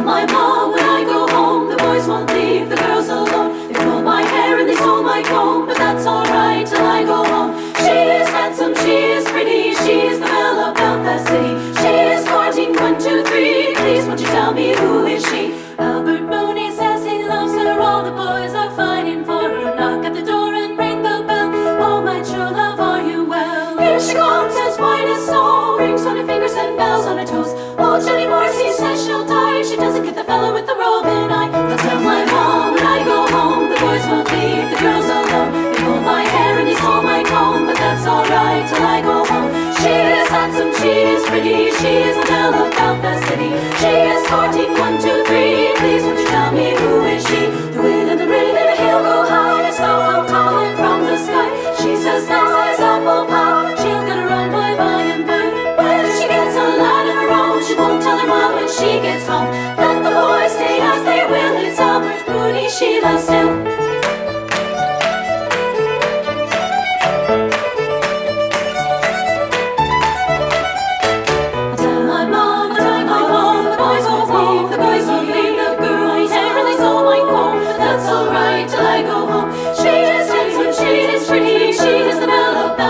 my mom when I go home, the boys won't leave the girls alone. They pulled my hair and they stole my comb, but that's alright till I go home. She is handsome, she is pretty, she is the belle of Belfast City. She is courting 1, 2, 3, please won't you tell me who is she? Albert Mooney says he loves her, all the boys are fighting for her. Knock at the door and ring the bell, oh my true love, are you well? Here she comes as white as snow, rings on her fingers and bells on her toes. Oh, Jenny Morrissey says she'll die, she doesn't get the fellow with the roving eye. I'll tell my mom when I go home, the boys won't leave the girls alone. They pulled my hair and they stole my comb, but that's alright till I go home. She is handsome, she is pretty, she is the belle of Belfast City. She is courting 1, 2, 3, please won't you tell me who is she? The wind and the rain and the hail go high, the snow come tumbling from the sky. She's as nice as apple pie, she'll get her own boy by and by. When she gets a lad of her own, she won't tell him why when she gets home. Let the boys stay as they will, it's Albert Mooney she loves still.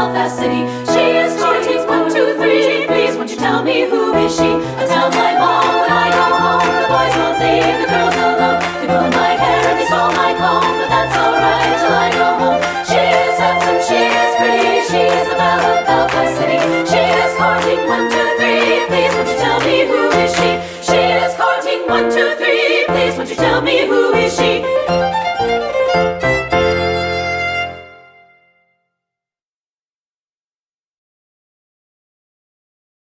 City. She is courting 1, 2, 3, please won't you tell me who is she? I tell my mom